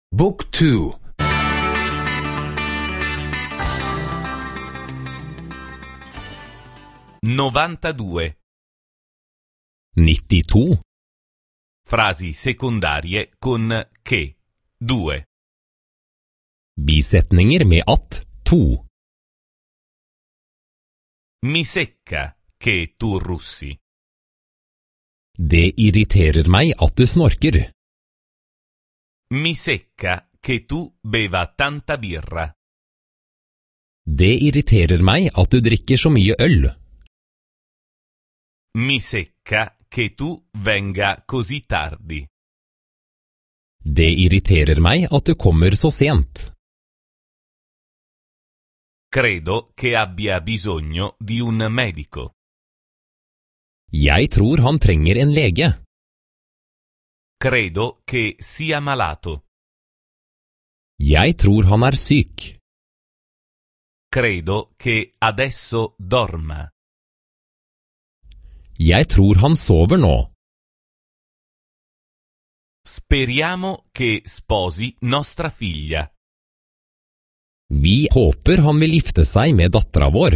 Book 2. 92. 92. Frasi secondarie con che. 2. Bisetninger med at, to. Mi secca che tu russi. Det irriterer meg at du snorker. Mi secca che tu beva tanta birra. Det irriterer meg at du drikker så mye øl. Mi secca che tu venga così tardi. Det irriterer meg at du kommer så sent. Credo che abbia bisogno di un medico. Jeg tror han trenger en lege. Credo che sia malato. Jeg tror han er syk. Credo che adesso dorma. Jeg tror han sover nå. Speriamo che sposi nostra figlia. Vi håper han vil gifte seg med dattera vår.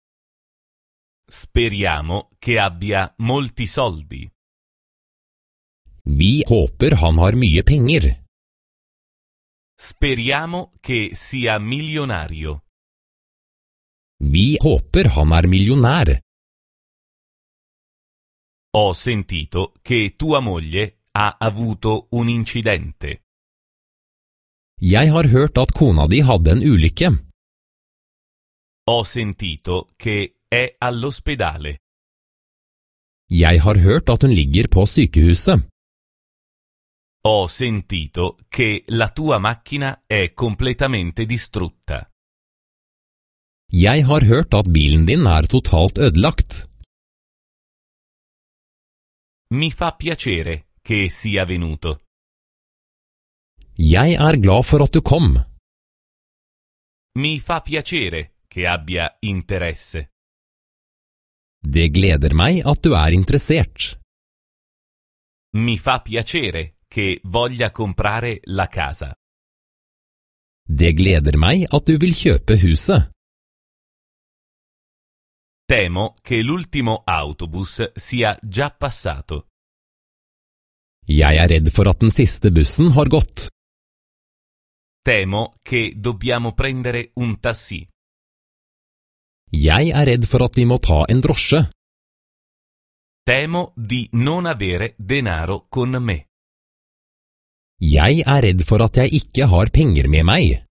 Speriamo che abbia molti soldi. Vi håper han har mye penger. Speriamo che sia milionario. Vi håper han er millionær. Ho sentito che tua moglie ha avuto un incidente. Jeg har hørt at kona di hadde en ulykke. Ho sentito che è all'ospedale. Jeg har hørt at hun ligger på sykehuset. Ho sentito che la tua macchina è completamente distrutta. Jeg har hørt at bilen din er totalt ødelagt. Mi fa piacere che sia venuto. Jeg er glad for at du kom. Mi fa piacere che abbia interesse. Det gleder meg at du er interessert. Mi fa piacere che voglia comprare la casa. Det gleder meg at du vil kjøpe huset. Temo che l'ultimo autobus sia già passato. Jeg er redd for at den siste bussen har gått. Temo che dobbiamo prendere un taxi. Jeg er redd for at vi må ta en drosje. Temo di non avere denaro con me. Jeg er redd for at jeg ikke har penger med meg.